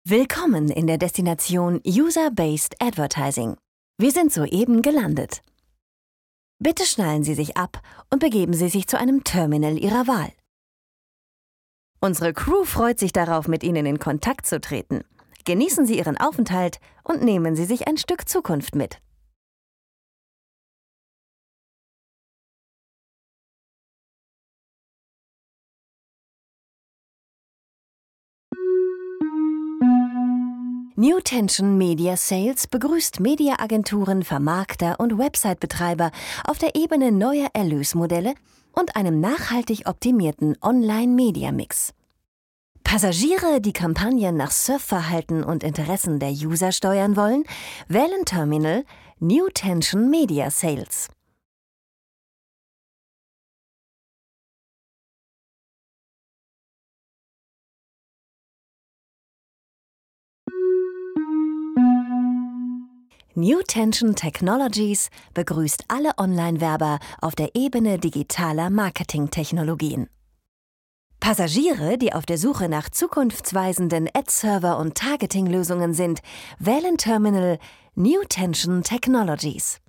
Willkommen in der Destination User-Based Advertising. Wir sind soeben gelandet. Bitte schnallen Sie sich ab und begeben Sie sich zu einem Terminal Ihrer Wahl. Unsere Crew freut sich darauf, mit Ihnen in Kontakt zu treten. Genießen Sie Ihren Aufenthalt und nehmen Sie sich ein Stück Zukunft mit. New Tension Media Sales begrüßt Mediaagenturen, Vermarkter und Website-Betreiber auf der Ebene neuer Erlösmodelle und einem nachhaltig optimierten Online-Media-Mix. Passagiere, die Kampagnen nach Surfverhalten und Interessen der User steuern wollen, wählen Terminal New Tension Media Sales. New Tension Technologies begrüßt alle Online-Werber auf der Ebene digitaler Marketingtechnologien. Passagiere, die auf der Suche nach zukunftsweisenden Ad-Server- und Targeting-Lösungen sind, wählen Terminal New Tension Technologies.